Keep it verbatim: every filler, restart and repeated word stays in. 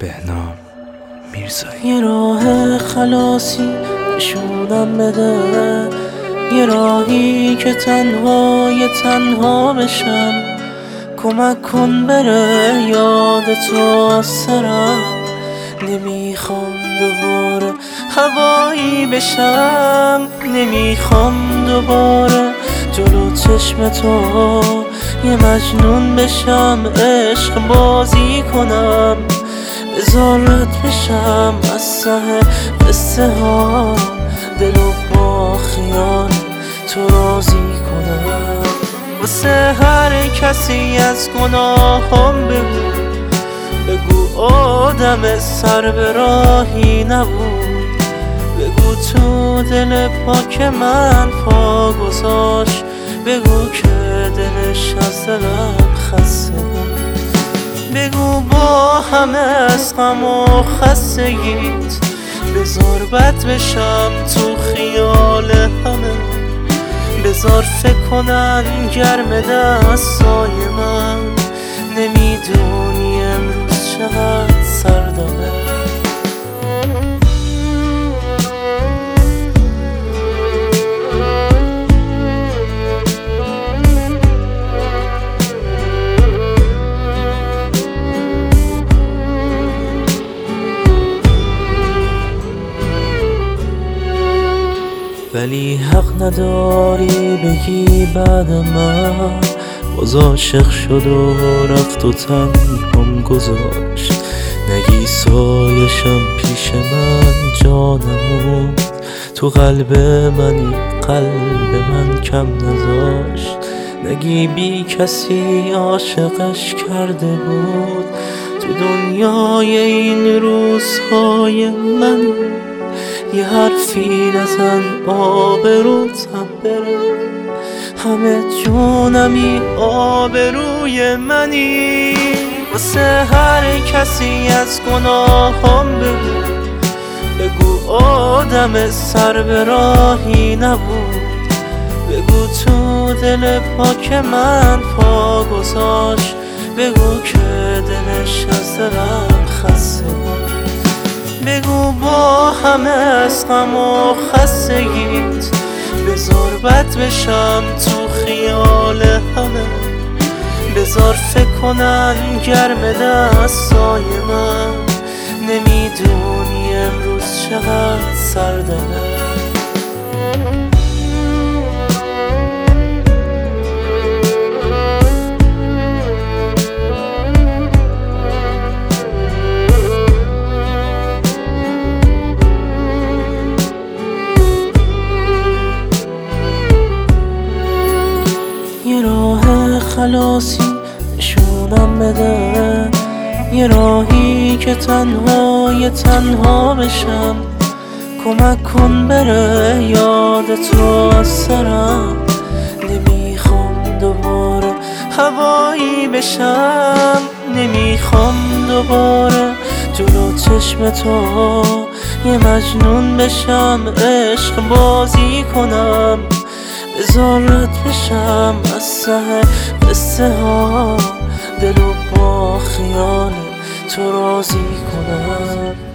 بهنام میرزایی. یه راه خلاصی نشونم بده، یه راهی که تنهای تنها بشم. کمک کن بره یاد تو از سرم، نمیخوام دوباره هوایی بشم. نمیخوام دوباره جلو چشم تو یه مجنون بشم، عشق بازی کنم، بذار رد بشم از سه قصه ها، دلو با خیال تو راضی کنم. واسه هر کسی از گناهم بگو، بگو آدم سر به راهی نبود، بگو تو دل پاک من پا گذاشت، بگو که دلش از دلم خسته بود، بگو با همه از غم و خستگیت بذار بد بشم تو خیال همه، بذار فکر کنن گرم دستای من، نمیدونی امروز چقدر سردمه. ولی حق نداری بگی بعد من باز عاشق شد و رفت و تنهام گذاشت، نگی سایشم پیش من جا نموند، تو قلب منی قلب من کم نذاشت، نگی بی کسی عاشقش کرده بود، تو دنیای این روزهای من یه حرفی نزن آبروتم بره، همه جونمی آبروی منی. واسه هر کسی از گناهم بگو، بگو آدم سر به راهی نبود، بگو تو دل پاک من پا گذاشت، بگو که دلش از دلم خسته بود، بگو با همه از غم و خستگیت بذار بد بشم تو خیال همه، بذار فکر کنن گرم دستای من، نمیدونی امروز چقدر سردمه. یه راه خلاصی نشونم بده، یه راهی که تنهای تنها بشم. کمک کن بره یاد تو از سرم، نمیخوام دوباره هوایی بشم. نمیخوام دوباره جلو چشم تو یه مجنون بشم، عشق بازی کنم، بذار رد بشم از سه قصه ها، دلو با خیال تو راضی کنم.